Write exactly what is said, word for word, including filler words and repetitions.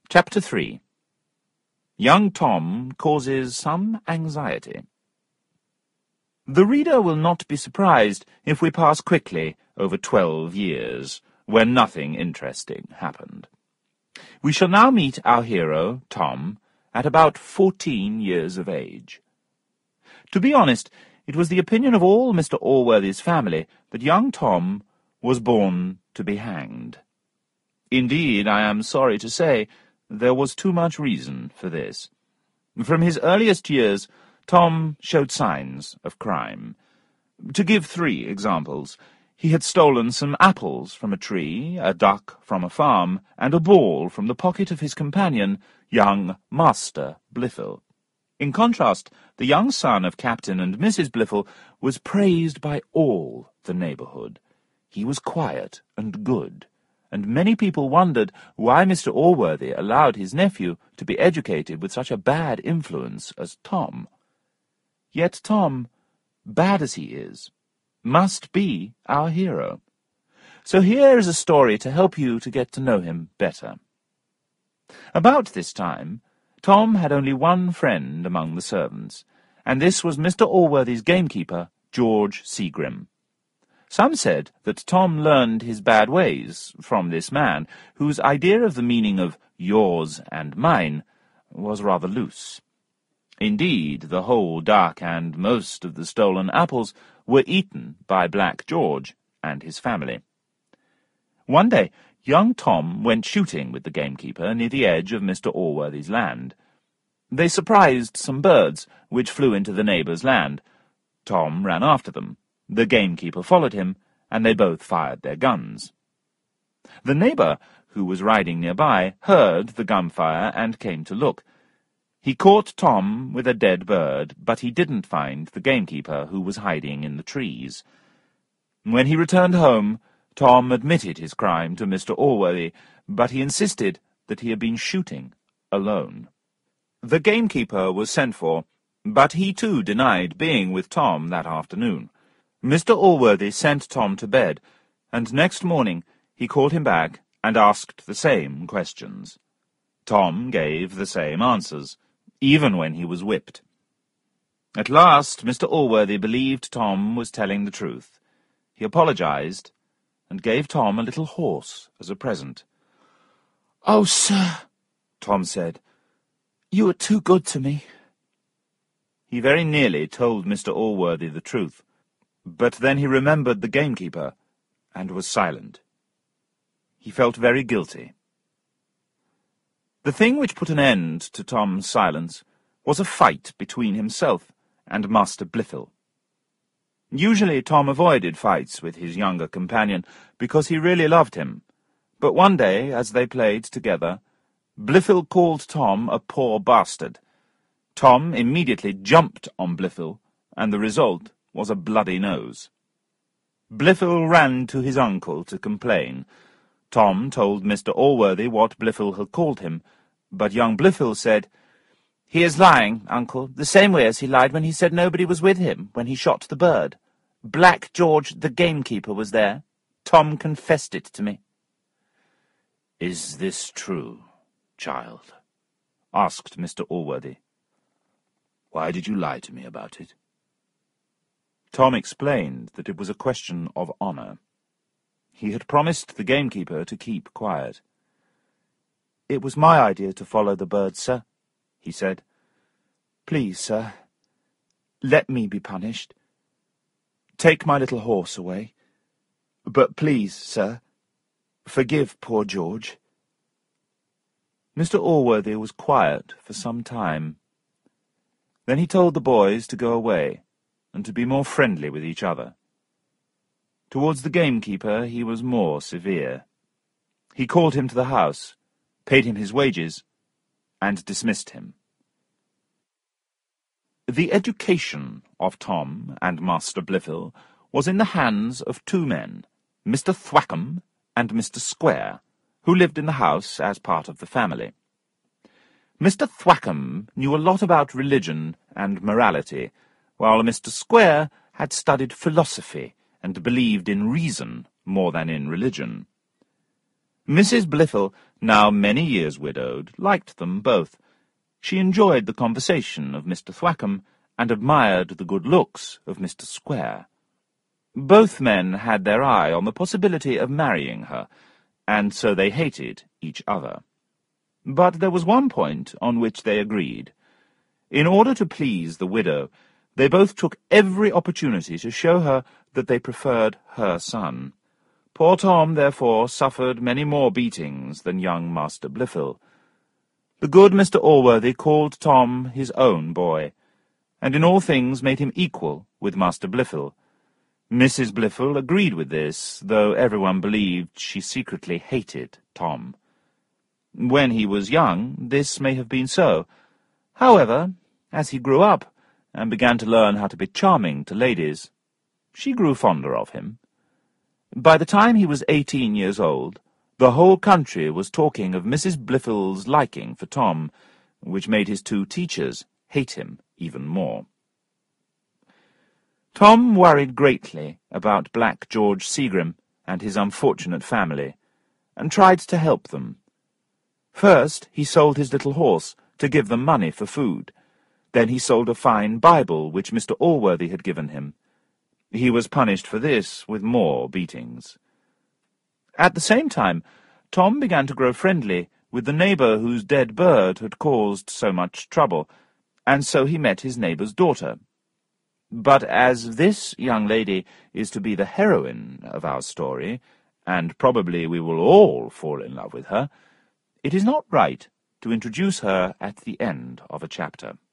Chapter three. Young Tom causes some anxiety. The reader will not be surprised if we pass quickly over twelve years, when nothing interesting happened. We shall now meet our hero, Tom, at about fourteen years of age. To be honest, it was the opinion of all Mister Allworthy's family that young Tom was born to be hanged. Indeed, I am sorry to say, there was too much reason for this. From his earliest years, Tom showed signs of crime. To give three examples, he had stolen some apples from a tree, a duck from a farm, and a ball from the pocket of his companion, young Master Blifil. In contrast, the young son of Captain and Missus Blifil was praised by all the neighbourhood. He was quiet and good, and many people wondered why Mister Allworthy allowed his nephew to be educated with such a bad influence as Tom. Yet Tom, bad as he is, must be our hero. So here is a story to help you to get to know him better. About this time, Tom had only one friend among the servants, and this was Mister Allworthy's gamekeeper, George Seagrim. Some said that Tom learned his bad ways from this man, whose idea of the meaning of yours and mine was rather loose. Indeed, the whole duck and most of the stolen apples were eaten by Black George and his family. One day, young Tom went shooting with the gamekeeper near the edge of Mister Allworthy's land. They surprised some birds which flew into the neighbour's land. Tom ran after them. The gamekeeper followed him, and they both fired their guns. The neighbour, who was riding nearby, heard the gunfire and came to look. He caught Tom with a dead bird, but he didn't find the gamekeeper, who was hiding in the trees. When he returned home, Tom admitted his crime to Mister Allworthy, but he insisted that he had been shooting alone. The gamekeeper was sent for, but he too denied being with Tom that afternoon. Mister Allworthy sent Tom to bed, and next morning he called him back and asked the same questions. Tom gave the same answers, even when he was whipped. At last Mister Allworthy believed Tom was telling the truth. He apologized, and gave Tom a little horse as a present. "Oh, sir," Tom said, "you are too good to me." He very nearly told Mister Allworthy the truth, but then he remembered the gamekeeper, and was silent. He felt very guilty. The thing which put an end to Tom's silence was a fight between himself and Master Blifil. Usually Tom avoided fights with his younger companion, because he really loved him, but one day, as they played together, Blifil called Tom a poor bastard. Tom immediately jumped on Blifil, and the result was a bloody nose. Blifil ran to his uncle to complain. Tom told Mister Allworthy what Blifil had called him, but young Blifil said, "He is lying, uncle, the same way as he lied when he said nobody was with him when he shot the bird. Black George the gamekeeper was there. Tom confessed it to me." "Is this true, child?" asked Mister Allworthy. "Why did you lie to me about it?" Tom explained that it was a question of honour. He had promised the gamekeeper to keep quiet. "It was my idea to follow the bird, sir," he said. "Please, sir, let me be punished. Take my little horse away. But please, sir, forgive poor George." Mister Allworthy was quiet for some time. Then he told the boys to go away, and to be more friendly with each other. Towards the gamekeeper he was more severe. He called him to the house, paid him his wages, and dismissed him. The education of Tom and Master Blifil was in the hands of two men, Mister Thwackum and Mister Square, who lived in the house as part of the family. Mister Thwackum knew a lot about religion and morality, while Mister Square had studied philosophy and believed in reason more than in religion. Missus Blifil now many years widowed, liked them both. She enjoyed the conversation of Mister Thwackum, and admired the good looks of Mister Square. Both men had their eye on the possibility of marrying her, and so they hated each other. But there was one point on which they agreed. In order to please the widow, they both took every opportunity to show her that they preferred her son. Poor Tom, therefore, suffered many more beatings than young Master Blifil. The good Mister Allworthy called Tom his own boy, and in all things made him equal with Master Blifil. Missus Blifil agreed with this, though everyone believed she secretly hated Tom. When he was young, this may have been so. However, as he grew up, and began to learn how to be charming to ladies, she grew fonder of him. By the time he was eighteen years old, the whole country was talking of Missus Blifil's liking for Tom, which made his two teachers hate him even more. Tom worried greatly about Black George Seagrim and his unfortunate family, and tried to help them. First he sold his little horse to give them money for food. Then he sold a fine Bible which Mister Allworthy had given him. He was punished for this with more beatings. At the same time, Tom began to grow friendly with the neighbour whose dead bird had caused so much trouble, and so he met his neighbour's daughter. But as this young lady is to be the heroine of our story, and probably we will all fall in love with her, it is not right to introduce her at the end of a chapter.